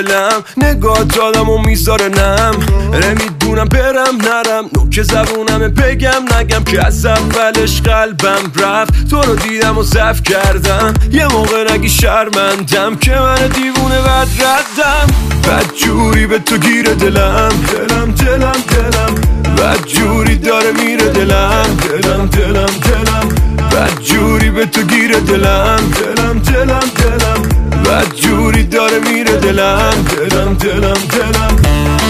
دلم نگات آدمو میذاره نم نمیدونم برم نرم نوک زبونم بگم نگم که از اولش قلبم رفت تو رو دیدم و ضعف کردم یه موقع نگی شرمندم که من دیوونه بد ردم بد جوری به تو گیره دلم دلم دلم دلم بد جوری داره میره دلم دلم دلم دلم بد جوری به تو گیره دلم دلم دلم دلم بد جوری داره میره دلم دلم دلم دلم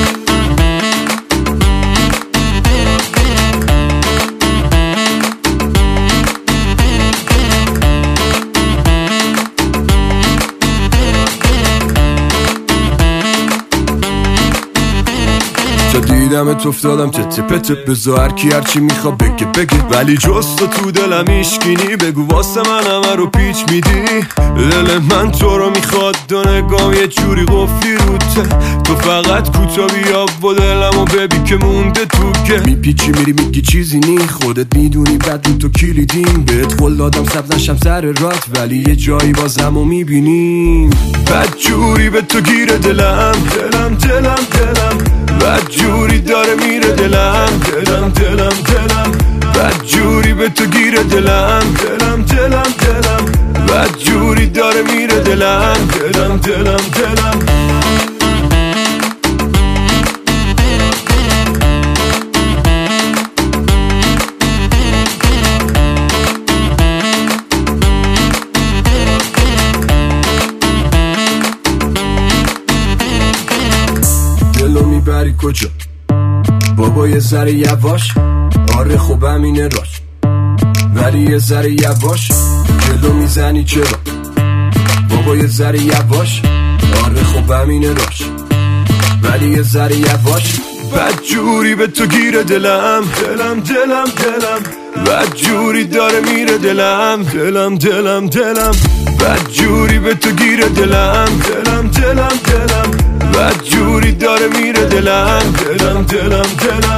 دیدمت افتادم تپ تپ بزا هرکی هرچی میخواد بگه ولی جز تو دلم ایشگینی بگو واسه من همه رو پیچ میدی دل من تو رو میخواد دو نگام یه جوری قفلی روته تو فقط کوتا بیا و دلمو ببین که مونده تو که میپیچی میری میگی چیزی نی خودت میدونی بد رو تو کلیدیم بهت قول دادم سبز نشم سر رات ولی یه جایی بازمو میبینیم بد جوری به تو گیره دلم دلم دلم دلم بد جوری داره میره دلم دلم دلم دلم بد جوری به تو گیره دلم دلم دلم دلم بد جوری داره میره دلم دلم دلم دلم دلو میبری کجا بابا یه ذره یواش آره خوب همینه راش ولی یه ذره یواش جلو میزنی چرا بابا یه ذره یواش آره خوب همینه راش ولی یه ذره یواش بد جوری به تو گیره دلم دلم دلم دلم بد جوری داره میره دلم دلم دلم دلم بد جوری به تو گیره دلم دلم دلم دلم بد جوری داره میره دلم دلم دلم دلم